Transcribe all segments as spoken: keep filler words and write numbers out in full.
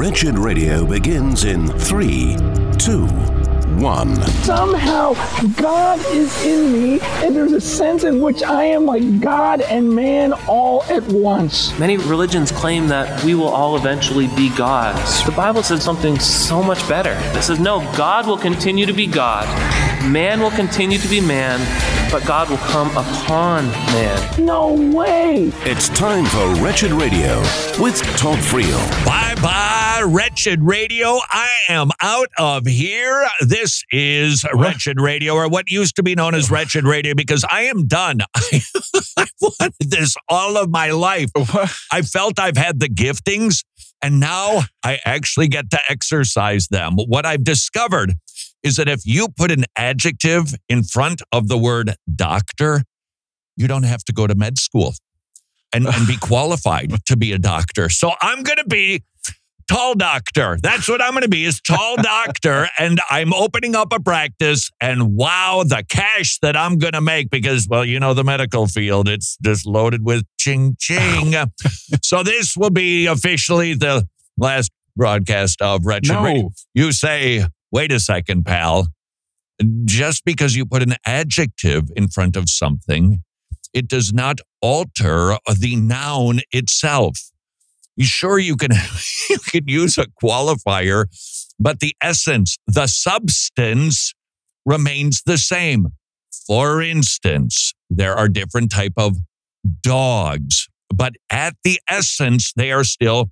Wretched Radio begins in three, two, one. Somehow God is in me, and there's a sense in which I am like God and man all at once. Many religions claim that we will all eventually be gods. The Bible says something so much better. It says, no, God will continue to be God. Man will continue to be man, but God will come upon man. No way! It's time for Wretched Radio with Todd Friel. Bye-bye, Wretched Radio. I am out of here. This is Wretched Radio, or what used to be known as Wretched Radio, because I am done. I, I wanted this all of my life. I felt I've had the giftings, and now I actually get to exercise them. What I've discovered is that if you put an adjective in front of the word doctor, you don't have to go to med school and, and be qualified to be a doctor. So I'm going to be Tall Doctor. That's what I'm going to be, is Tall Doctor. And I'm opening up a practice, and wow, the cash that I'm going to make, because, well, you know, the medical field, it's just loaded with ching-ching. So this will be officially the last broadcast of Wretched No. Radio. You say, wait a second, pal. Just because you put an adjective in front of something, it does not alter the noun itself. You sure you can you can use a qualifier, but the essence, the substance remains the same. For instance, there are different type of dogs, but at the essence, they are still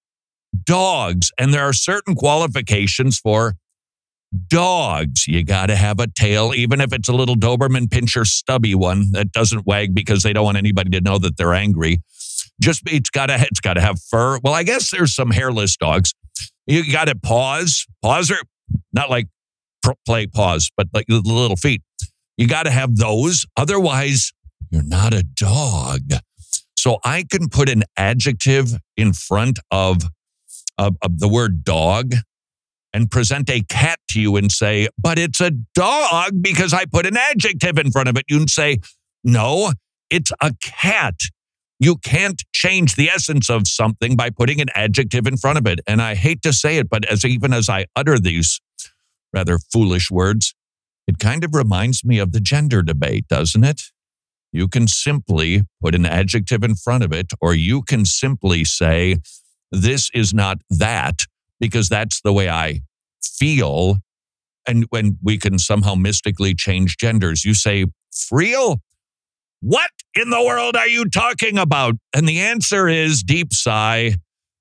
dogs. And there are certain qualifications for dogs. You got to have a tail, even if it's a little Doberman Pinscher stubby one that doesn't wag because they don't want anybody to know that they're angry. Just it's got to it's got to have fur. Well, I guess there's some hairless dogs. You got to paws. Paws are not like play paws, but like the little feet. You got to have those. Otherwise, you're not a dog. So I can put an adjective in front of, of, of the word dog and present a cat to you and say, but it's a dog because I put an adjective in front of it. You can say, no, it's a cat. You can't change the essence of something by putting an adjective in front of it. And I hate to say it, but as even as I utter these rather foolish words, it kind of reminds me of the gender debate, doesn't it? You can simply put an adjective in front of it, or you can simply say, this is not that, because that's the way I feel. And when we can somehow mystically change genders, you say, Friel? What in the world are you talking about? And the answer is, deep sigh,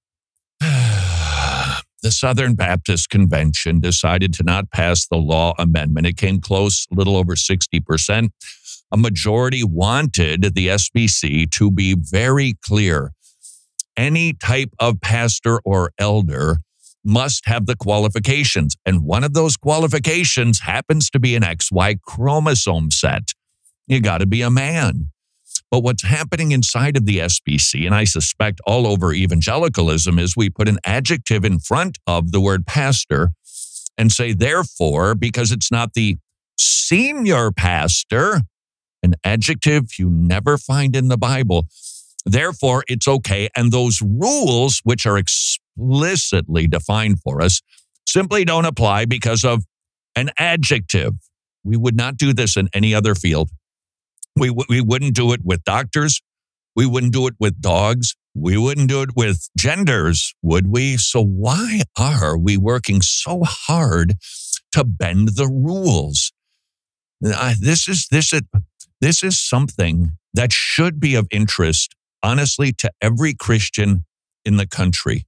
the Southern Baptist Convention decided to not pass the law amendment. It came close, a little over sixty percent. A majority wanted the S B C to be very clear. Any type of pastor or elder must have the qualifications. And one of those qualifications happens to be an X Y chromosome set. You got to be a man. But what's happening inside of the S B C, and I suspect all over evangelicalism, is we put an adjective in front of the word pastor and say, therefore, because it's not the senior pastor, an adjective you never find in the Bible, therefore it's okay. And those rules, which are explicitly defined for us, simply don't apply because of an adjective. We would not do this in any other field. We we wouldn't do it with doctors. We wouldn't do it with dogs. We wouldn't do it with genders, would we? So why are we working so hard to bend the rules? Uh, this is this is this is something that should be of interest, honestly, to every Christian in the country.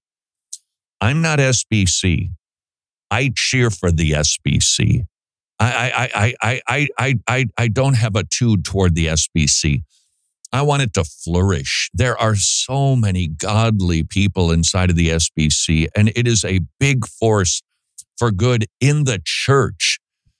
I'm not S B C. I cheer for the S B C. I, I, I, I, I, I, I don't have a tude toward the S B C. I want it to flourish. There are so many godly people inside of the S B C, and it is a big force for good in the church.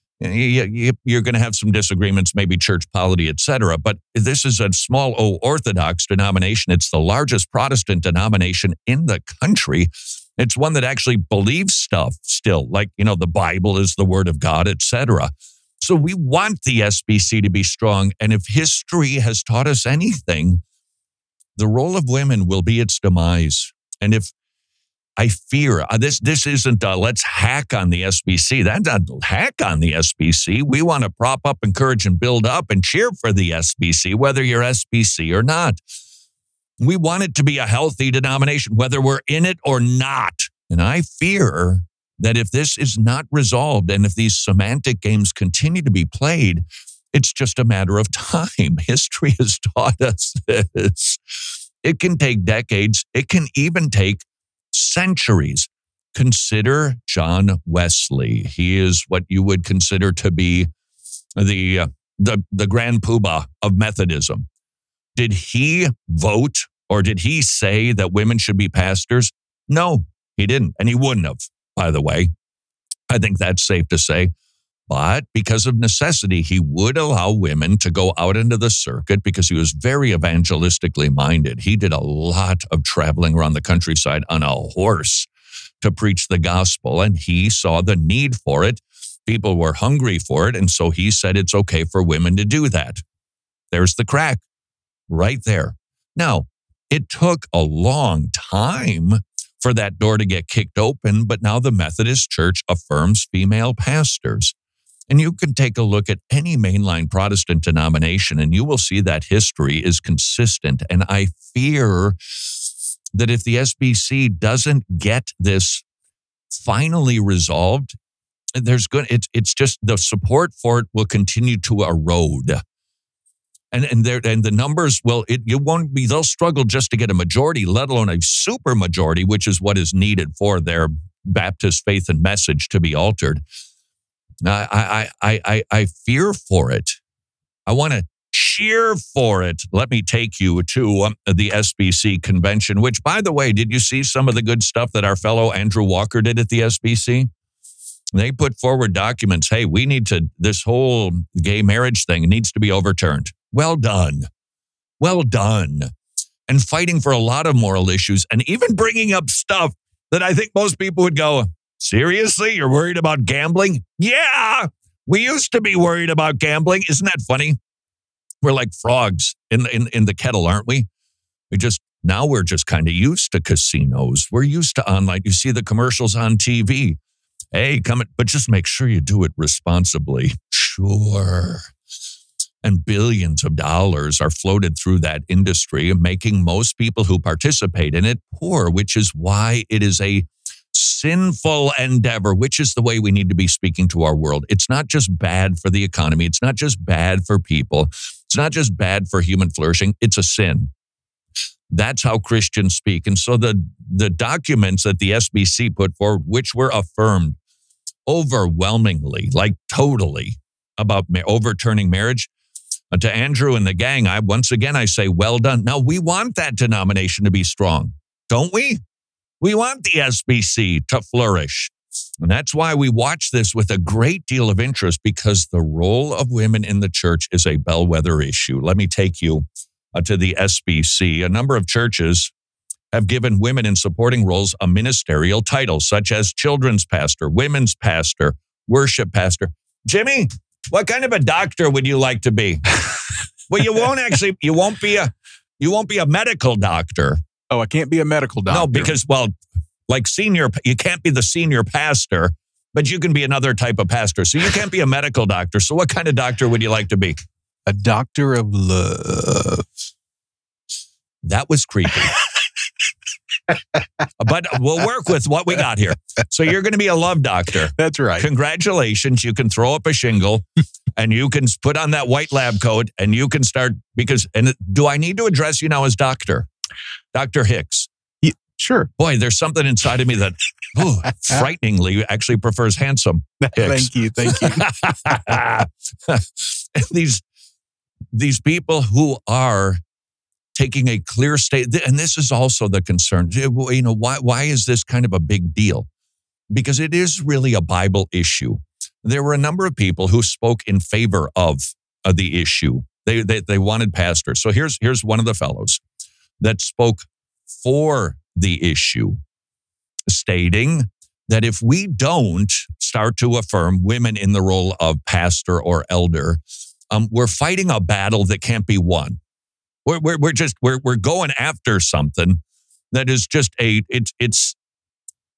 You're going to have some disagreements, maybe church polity, et cetera, but this is a small O Orthodox denomination. It's the largest Protestant denomination in the country. It's one that actually believes stuff still, like, you know, the Bible is the word of God, et cetera. So we want the S B C to be strong. And if history has taught us anything, the role of women will be its demise. And if I fear uh, this. This isn't uh, let's hack on the S B C. That's not hack on the S B C. We want to prop up, encourage, and build up and cheer for the S B C, whether you're S B C or not. We want it to be a healthy denomination, whether we're in it or not. And I fear that if this is not resolved and if these semantic games continue to be played, it's just a matter of time. History has taught us this. It can take decades. It can even take centuries. Consider John Wesley. He is what you would consider to be the, uh, the, the grand poobah of Methodism. Did he vote or did he say that women should be pastors? No, he didn't. And he wouldn't have, by the way. I think that's safe to say. But because of necessity, he would allow women to go out into the circuit because he was very evangelistically minded. He did a lot of traveling around the countryside on a horse to preach the gospel, and he saw the need for it. People were hungry for it, and so he said it's okay for women to do that. There's the crack right there. Now, it took a long time for that door to get kicked open, but now the Methodist Church affirms female pastors. And you can take a look at any mainline Protestant denomination, and you will see that history is consistent. And I fear that if the S B C doesn't get this finally resolved, there's good. It's it's just the support for it will continue to erode, and and there and the numbers will it, it won't be. They'll struggle just to get a majority, let alone a super majority, which is what is needed for their Baptist faith and message to be altered. I, I, I, I fear for it. I want to cheer for it. Let me take you to um, the S B C convention, which, by the way, did you see some of the good stuff that our fellow Andrew Walker did at the S B C? They put forward documents. Hey, we need to, this whole gay marriage thing needs to be overturned. Well done. Well done. And fighting for a lot of moral issues and even bringing up stuff that I think most people would go, seriously, you're worried about gambling? Yeah, we used to be worried about gambling. Isn't that funny? We're like frogs in the, in, in the kettle, aren't we? We just, now we're just kind of used to casinos. We're used to online. You see the commercials on T V. Hey, come in, but just make sure you do it responsibly. Sure. And billions of dollars are floated through that industry, making most people who participate in it poor, which is why it is a sinful endeavor, which is the way we need to be speaking to our world. It's not just bad for the economy. It's not just bad for people. It's not just bad for human flourishing. It's a sin. That's how Christians speak. And so the, the documents that the S B C put forward, which were affirmed overwhelmingly, like totally, about ma- overturning marriage, uh, to Andrew and the gang, I once again, I say, well done. Now, we want that denomination to be strong, don't we? We want the S B C to flourish. And that's why we watch this with a great deal of interest, because the role of women in the church is a bellwether issue. Let me take you uh, to the S B C. A number of churches have given women in supporting roles a ministerial title, such as children's pastor, women's pastor, worship pastor. Jimmy, what kind of a doctor would you like to be? Well, you won't actually, you won't be a, you won't be a medical doctor. Oh, I can't be a medical doctor. No, because, well, like senior, you can't be the senior pastor, but you can be another type of pastor. So you can't be a medical doctor. So what kind of doctor would you like to be? A doctor of love. That was creepy. But we'll work with what we got here. So you're going to be a love doctor. That's right. Congratulations. You can throw up a shingle and you can put on that white lab coat and you can start, because, and do I need to address you now as doctor? Doctor Hicks. Yeah, sure. Boy, there's something inside of me that oh, frighteningly actually prefers handsome Hicks. Thank you. Thank you. these, these people who are taking a clear state, and this is also the concern. You know, why, why is this kind of a big deal? Because it is really a Bible issue. There were a number of people who spoke in favor of, of the issue. They, they, they wanted pastors. So here's, here's one of the fellows that spoke for the issue, stating that if we don't start to affirm women in the role of pastor or elder, um, we're fighting a battle that can't be won. We're we're, we're just we're we're going after something that is just a it's it's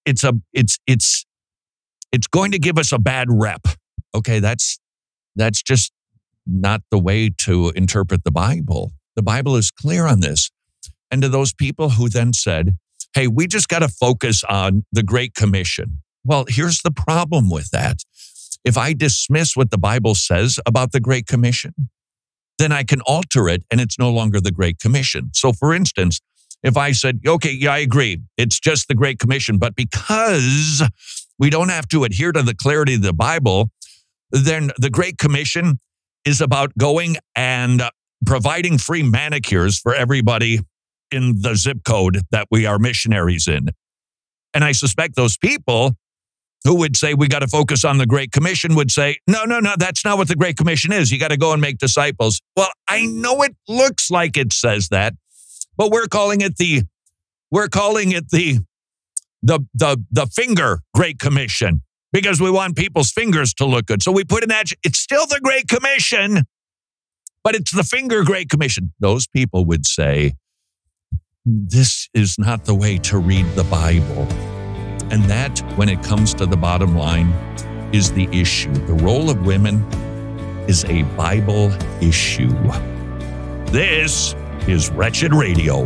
it's a it's it's it's going to give us a bad rep. Okay, that's that's just not the way to interpret the Bible. The Bible is clear on this. And to those people who then said, hey, we just got to focus on the Great Commission. Well, here's the problem with that. If I dismiss what the Bible says about the Great Commission, then I can alter it and it's no longer the Great Commission. So for instance, if I said, okay, yeah, I agree, it's just the Great Commission, but because we don't have to adhere to the clarity of the Bible, then the Great Commission is about going and providing free manicures for everybody in the zip code that we are missionaries in. And I suspect those people who would say we got to focus on the Great Commission would say, no, no, no, that's not what the Great Commission is. You got to go and make disciples. Well, I know it looks like it says that, but we're calling it the, we're calling it the, the, the, the finger Great Commission because we want people's fingers to look good. So we put an adjective. It's still the Great Commission, but it's the finger Great Commission. Those people would say, this is not the way to read the Bible. And that, when it comes to the bottom line, is the issue. The role of women is a Bible issue. This is Wretched Radio.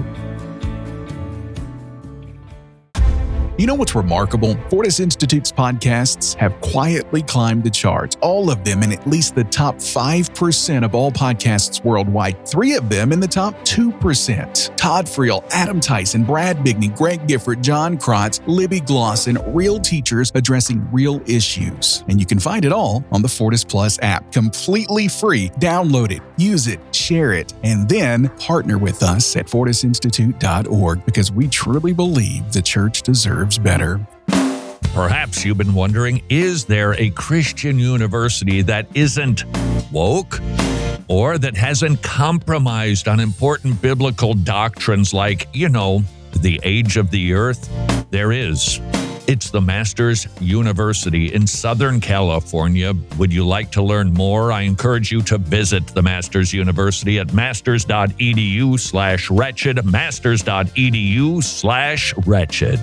You know what's remarkable? Fortis Institute's podcasts have quietly climbed the charts, all of them in at least the top five percent of all podcasts worldwide, three of them in the top two percent. Todd Friel, Adam Tyson, Brad Bigney, Greg Gifford, John Krotz, Libby Glosson, real teachers addressing real issues. And you can find it all on the Fortis Plus app, completely free. Download it, use it, share it, and then partner with us at fortis institute dot org because we truly believe the church deserves better. Perhaps you've been wondering, is there a Christian university that isn't woke or that hasn't compromised on important biblical doctrines like, you know, the age of the earth? There is. It's the Masters University in Southern California. Would you like to learn more? I encourage you to visit the Masters University at masters.edu slash wretched, masters.edu slash wretched.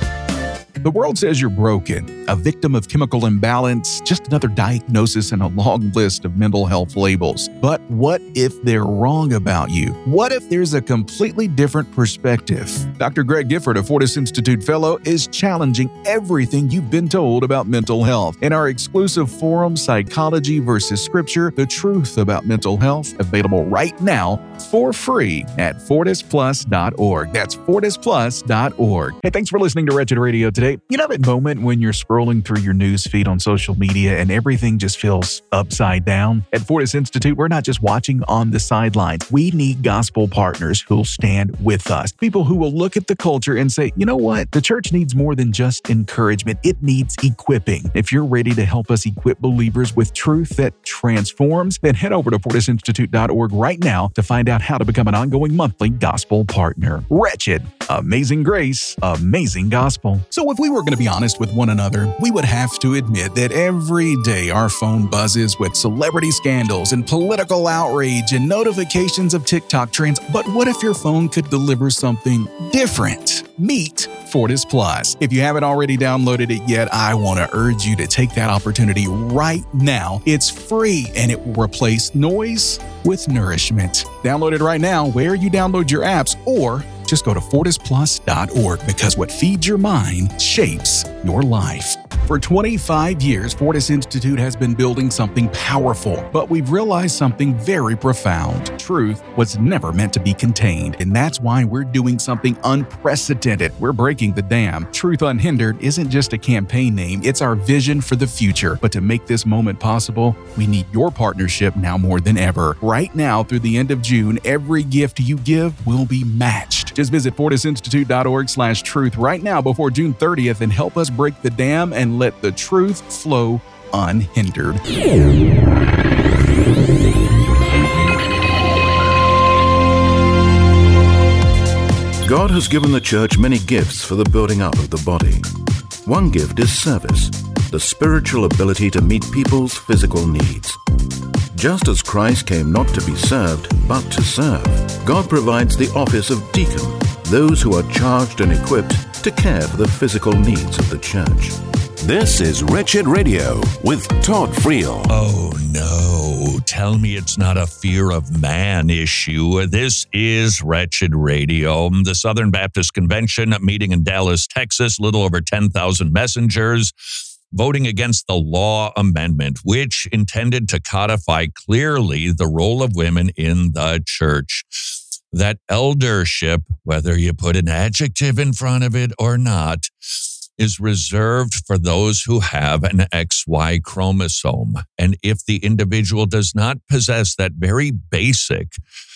The world says you're broken, a victim of chemical imbalance, just another diagnosis and a long list of mental health labels. But what if they're wrong about you? What if there's a completely different perspective? Doctor Greg Gifford, a Fortis Institute Fellow, is challenging everything you've been told about mental health. In our exclusive forum, Psychology versus Scripture, The Truth About Mental Health, available right now for free at fortis plus dot org. That's fortis plus dot org. Hey, thanks for listening to Wretched Radio today. You know that moment when you're scrolling through your news feed on social media and everything just feels upside down? At Fortis Institute, we're not just watching on the sidelines. We need gospel partners who'll stand with us. People who will look at the culture and say, you know what? The church needs more than just encouragement. It needs equipping. If you're ready to help us equip believers with truth that transforms, then head over to fortis institute dot org right now to find out how to become an ongoing monthly gospel partner. Wretched, amazing grace, amazing gospel. So if we were going to be honest with one another, we would have to admit that every day our phone buzzes with celebrity scandals and political outrage and notifications of TikTok trends. But what if your phone could deliver something different? Meet Fortis Plus. If you haven't already downloaded it yet, I want to urge you to take that opportunity right now. It's free and it will replace noise with nourishment. Download it right now where you download your apps, or just go to fortis plus dot org because what feeds your mind shapes your life. For twenty-five years, Fortis Institute has been building something powerful, but we've realized something very profound. Truth was never meant to be contained, and that's why we're doing something unprecedented. We're breaking the dam. Truth Unhindered isn't just a campaign name, it's our vision for the future. But to make this moment possible, we need your partnership now more than ever. Right now, through the end of June, every gift you give will be matched. Just visit fortis institute dot org slash truth right now before June thirtieth and help us break the dam and let the truth flow unhindered. God has given the church many gifts for the building up of the body. One gift is service, the spiritual ability to meet people's physical needs. Just as Christ came not to be served, but to serve, God provides the office of deacon, those who are charged and equipped to care for the physical needs of the church. This is Wretched Radio with Todd Friel. Oh no, tell me it's not a fear of man issue. This is Wretched Radio. The Southern Baptist Convention meeting in Dallas, Texas, a little over ten thousand messengers voting against the law amendment, which intended to codify clearly the role of women in the church. That eldership, whether you put an adjective in front of it or not, is reserved for those who have an X Y chromosome. And if the individual does not possess that very basic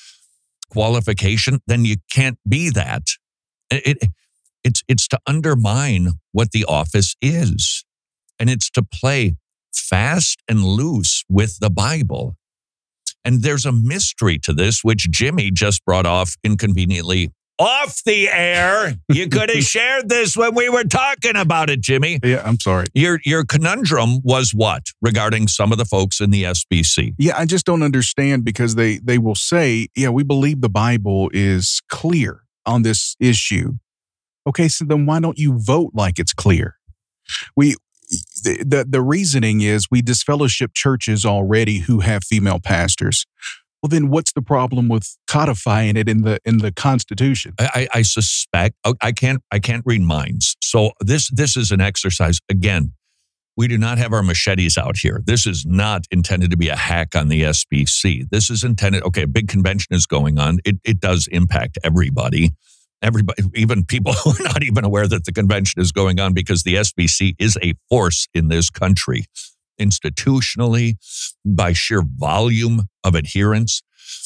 qualification, then you can't be that. It, it, it's, it's to undermine what the office is. And it's to play fast and loose with the Bible. And there's a mystery to this, which Jimmy just brought off inconveniently off the air. You could have shared this when we were talking about it, Jimmy. Yeah, I'm sorry. Your your conundrum was what regarding some of the folks in the S B C? Yeah, I just don't understand because they, they will say, yeah, we believe the Bible is clear on this issue. Okay, so then why don't you vote like it's clear? We the the, the reasoning is we disfellowship churches already who have female pastors. Well, then what's the problem with codifying it in the in the Constitution? I, I suspect I can't I can't read minds. So this this is an exercise. Again, we do not have our machetes out here. This is not intended to be a hack on the S B C. This is intended. Okay, a big convention is going on. It it does impact everybody. Everybody, even people who are not even aware that the convention is going on, because the S B C is a force in this country. Institutionally, by sheer volume of adherence.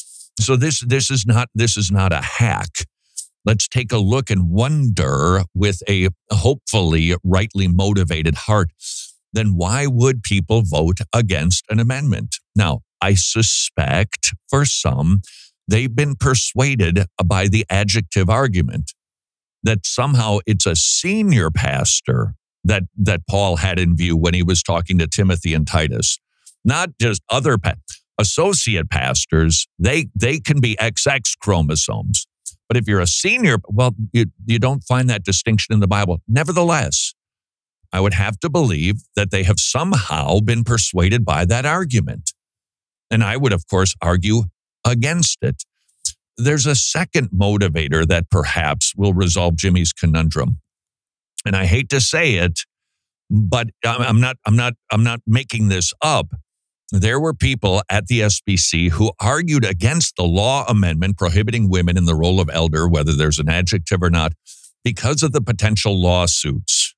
So this this is not this is not a hack. Let's take a look and wonder with a hopefully rightly motivated heart, then why would people vote against an amendment? Now, I suspect for some, they've been persuaded by the adjective argument that somehow it's a senior pastor that that Paul had in view when he was talking to Timothy and Titus, not just other pa- associate pastors. They they can be X X chromosomes, but if you're a senior, well, you, you don't find that distinction in the Bible. Nevertheless, I would have to believe that they have somehow been persuaded by that argument, and I would, of course, argue against it. There's a second motivator that perhaps will resolve Jimmy's conundrum. And I hate to say it, but I'm not, I'm not, I'm not making this up. There were people at the S B C who argued against the law amendment prohibiting women in the role of elder, whether there's an adjective or not, because of the potential lawsuits.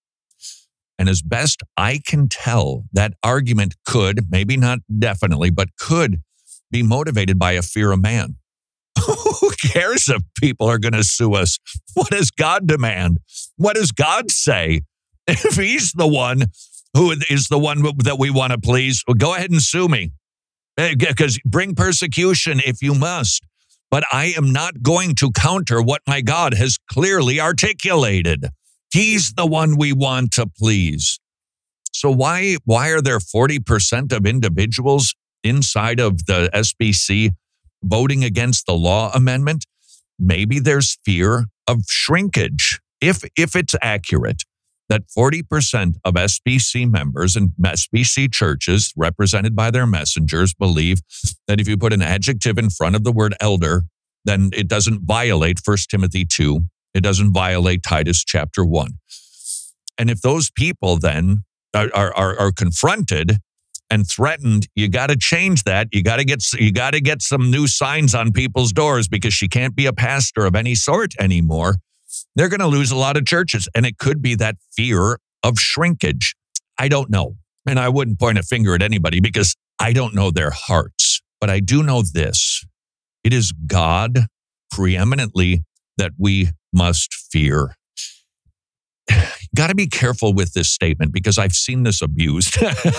And as best I can tell, that argument could, maybe not definitely, but could be motivated by a fear of man. Who cares if people are going to sue us? What does God demand? What does God say? If he's the one who is the one that we want to please, well, go ahead and sue me. Because bring persecution if you must. But I am not going to counter what my God has clearly articulated. He's the one we want to please. So why, why are there forty percent of individuals inside of the S B C voting against the law amendment? Maybe there's fear of shrinkage. If if it's accurate that forty percent of S B C members and S B C churches represented by their messengers believe that if you put an adjective in front of the word elder, then it doesn't violate First Timothy two. It doesn't violate Titus chapter one. And if those people then are are, are confronted and threatened, you got to change that. You got to get you got to get some new signs on people's doors because she can't be a pastor of any sort anymore. They're going to lose a lot of churches, and it could be that fear of shrinkage. I don't know, and I wouldn't point a finger at anybody because I don't know their hearts. But I do know this: it is God preeminently that we must fear. Got to be careful with this statement because I've seen this abused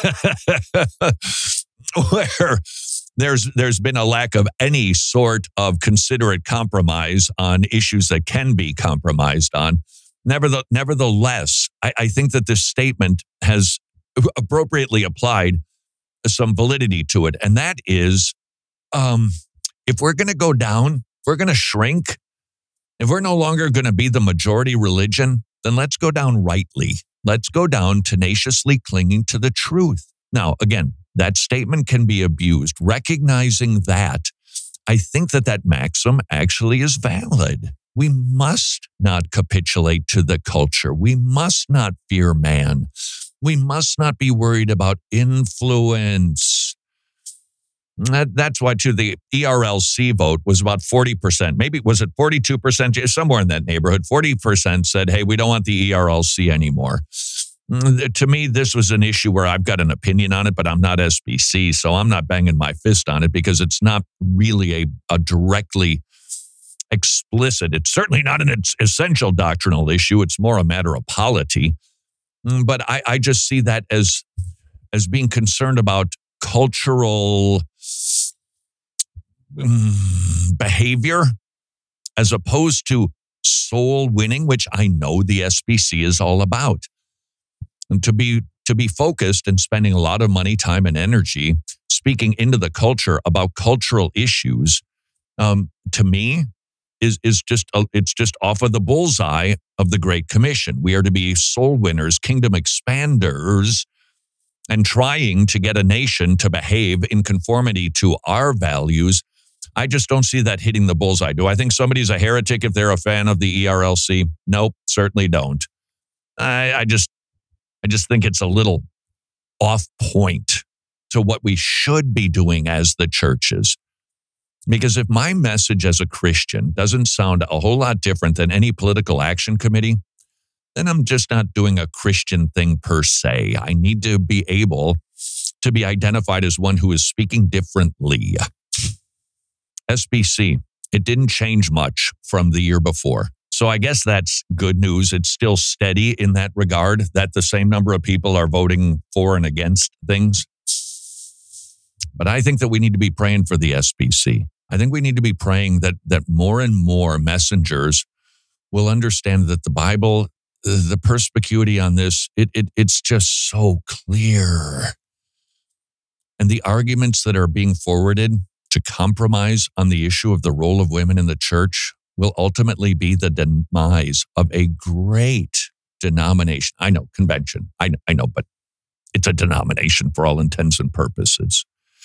where there's there's been a lack of any sort of considerate compromise on issues that can be compromised on. Nevertheless, nevertheless I, I think that this statement has appropriately applied some validity to it. And that is, um, if we're going to go down, if we're going to shrink, If we're no longer going to be the majority religion, then let's go down rightly. Let's go down tenaciously clinging to the truth. Now, again, that statement can be abused. Recognizing that, I think that that maxim actually is valid. We must not capitulate to the culture. We must not fear man. We must not be worried about influence. That, that's why, too, the E R L C vote was about forty percent. Maybe, was it forty-two percent? Somewhere in that neighborhood. forty percent said, hey, we don't want the E R L C anymore. To me, this was an issue where I've got an opinion on it, but I'm not S B C, so I'm not banging my fist on it because it's not really a, a directly explicit. It's certainly not an essential doctrinal issue. It's more a matter of polity. But I, I just see that as, as being concerned about cultural um, behavior as opposed to soul winning, which I know the S B C is all about. And to be to be focused and spending a lot of money, time, and energy speaking into the culture about cultural issues, um, to me, is is just a, it's just off of the bullseye of the Great Commission. We are to be soul winners, kingdom expanders, and trying to get a nation to behave in conformity to our values. I just don't see that hitting the bullseye. Do I think somebody's a heretic if they're a fan of the E R L C? Nope, certainly don't. I, I just I just think it's a little off point to what we should be doing as the churches. Because if my message as a Christian doesn't sound a whole lot different than any political action committee, then I'm just not doing a Christian thing per se. I need to be able to be identified as one who is speaking differently. S B C, it didn't change much from the year before. So I guess that's good news. It's still steady in that regard, that the same number of people are voting for and against things. But I think that we need to be praying for the S B C. I think we need to be praying that that more and more messengers will understand that the Bible, the perspicuity on this, it, it it's just so clear. And the arguments that are being forwarded to compromise on the issue of the role of women in the church will ultimately be the demise of a great denomination. I know, convention. I know, I know, but it's a denomination for all intents and purposes.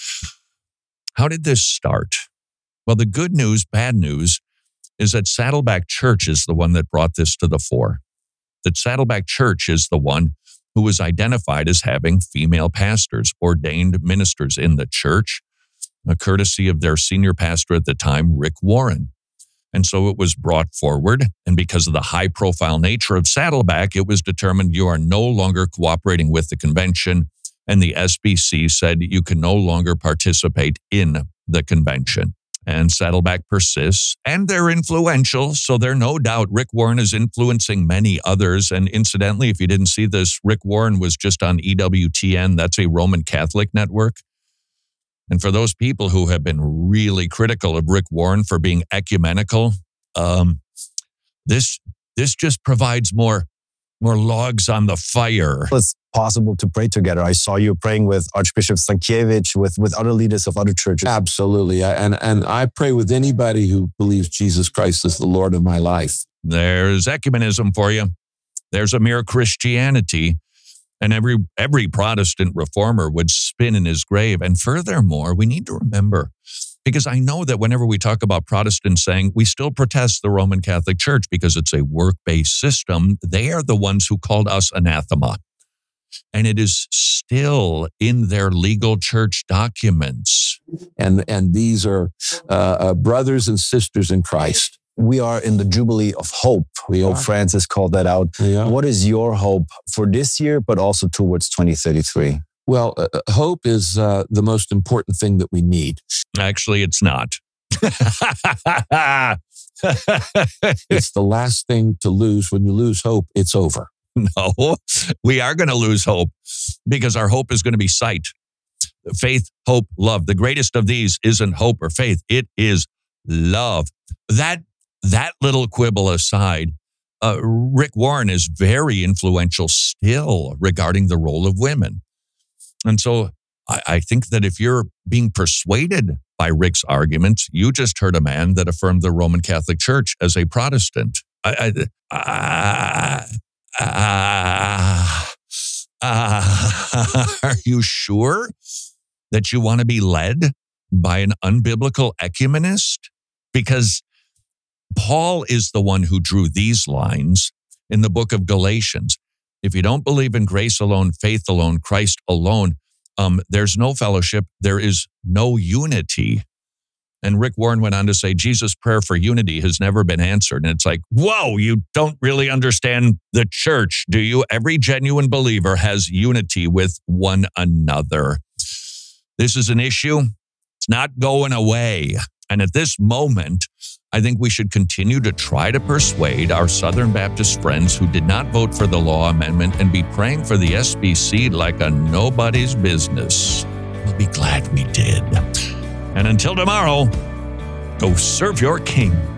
How did this start? Well, the good news, bad news, is that Saddleback Church is the one that brought this to the fore. That Saddleback Church is the one who was identified as having female pastors, ordained ministers in the church, a courtesy of their senior pastor at the time, Rick Warren. And so it was brought forward, and because of the high-profile nature of Saddleback, it was determined you are no longer cooperating with the convention, and the S B C said you can no longer participate in the convention. And Saddleback persists, and they're influential, so they're no doubt Rick Warren is influencing many others. And incidentally, if you didn't see this, Rick Warren was just on E W T N. That's a Roman Catholic network. And for those people who have been really critical of Rick Warren for being ecumenical, um, this this just provides more more logs on the fire. It's possible to pray together. I saw you praying with Archbishop Stankiewicz, with, with other leaders of other churches. Absolutely. I, and, and I pray with anybody who believes Jesus Christ is the Lord of my life. There's ecumenism for you. There's a mere Christianity. And every every Protestant reformer would spin in his grave. And furthermore, we need to remember, because I know that whenever we talk about Protestants saying we still protest the Roman Catholic Church because it's a work-based system, they are the ones who called us anathema. And it is still in their legal church documents. And, and these are uh, uh, brothers and sisters in Christ. We are in the Jubilee of Hope. We Pope are. Francis called that out. Yeah. What is your hope for this year, but also towards twenty thirty-three? Well, uh, hope is uh, the most important thing that we need. Actually, it's not. It's the last thing to lose. When you lose hope, it's over. No, we are going to lose hope because our hope is going to be sight. Faith, hope, love. The greatest of these isn't hope or faith. It is love. That that little quibble aside, uh, Rick Warren is very influential still regarding the role of women. And so I, I think that if you're being persuaded by Rick's arguments. You just heard a man that affirmed the Roman Catholic Church as a Protestant. I, I, uh, uh, uh, are you sure that you want to be led by an unbiblical ecumenist? Because Paul is the one who drew these lines in the book of Galatians. If you don't believe in grace alone, faith alone, Christ alone, um, there's no fellowship, there is no unity. And Rick Warren went on to say, Jesus' prayer for unity has never been answered. And it's like, whoa, you don't really understand the church, do you? Every genuine believer has unity with one another. This is an issue. It's not going away. And at this moment, I think we should continue to try to persuade our Southern Baptist friends who did not vote for the law amendment and be praying for the S B C like a nobody's business. We'll be glad we did. And until tomorrow, go serve your king.